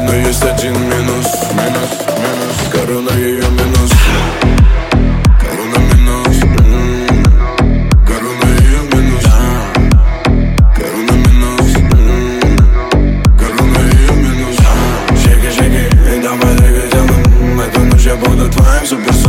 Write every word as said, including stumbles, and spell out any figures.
Но есть один минус, минус, минус. Корона ее минус. Корона минус, м-м. Корона ее минус. Корона минус, м-м. Корона ее минус. Шейки, шейки, и давай двигай телом. Эту ночь я буду твоим супер.